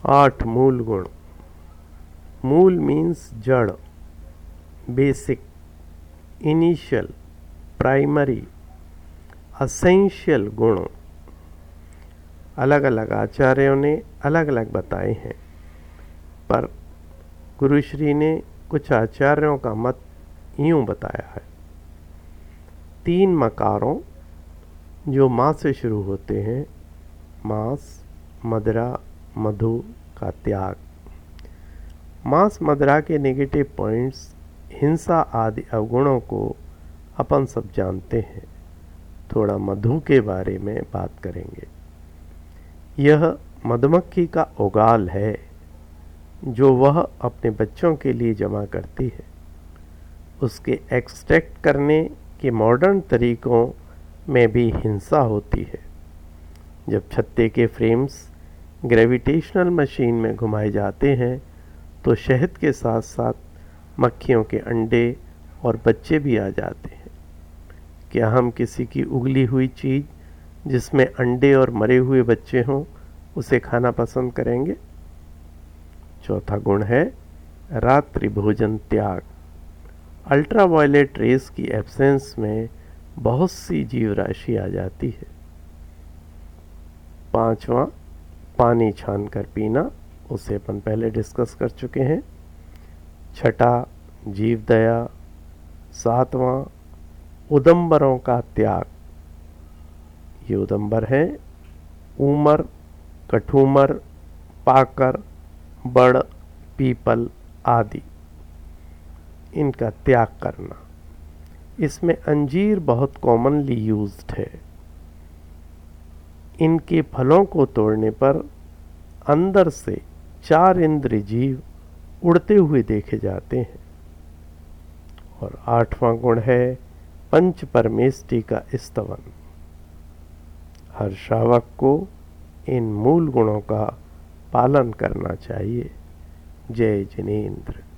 8 मूल गुण। मूल मीन्स जड़, बेसिक, इनिशियल, प्राइमरी, असेंशियल गुण। अलग अलग आचार्यों ने अलग अलग बताए हैं, पर गुरुश्री ने कुछ आचार्यों का मत यूं बताया है। 3 मकारों जो माँ से शुरू होते हैं, मांस, मदिरा, मधु का त्याग। मांस मदिरा के नेगेटिव पॉइंट्स, हिंसा आदि अवगुणों को अपन सब जानते हैं। थोड़ा मधु के बारे में बात करेंगे। यह मधुमक्खी का उगाल है जो वह अपने बच्चों के लिए जमा करती है। उसके एक्सट्रैक्ट करने के मॉडर्न तरीकों में भी हिंसा होती है। जब छत्ते के फ्रेम्स ग्रेविटेशनल मशीन में घुमाए जाते हैं तो शहद के साथ साथ मक्खियों के अंडे और बच्चे भी आ जाते हैं। क्या हम किसी की उगली हुई चीज़ जिसमें अंडे और मरे हुए बच्चे हों उसे खाना पसंद करेंगे? चौथा गुण है रात्रि भोजन त्याग। अल्ट्रावायलेट रेस की एब्सेंस में बहुत सी जीव राशि आ जाती है। 5वां पानी छान कर पीना, उसे अपन पहले डिस्कस कर चुके हैं। 6ठा जीव दया। 7वां उदंबरों का त्याग। ये उदंबर है ऊमर, कठूमर, पाकर, बड़, पीपल आदि। इनका त्याग करना। इसमें अंजीर बहुत कॉमनली यूज्ड है। इनके फलों को तोड़ने पर अंदर से 4 इंद्रिय जीव उड़ते हुए देखे जाते हैं। और 8वां गुण है पंच परमेष्टि का स्तवन। हर श्रावक को इन मूल गुणों का पालन करना चाहिए। जय जिनेंद्र।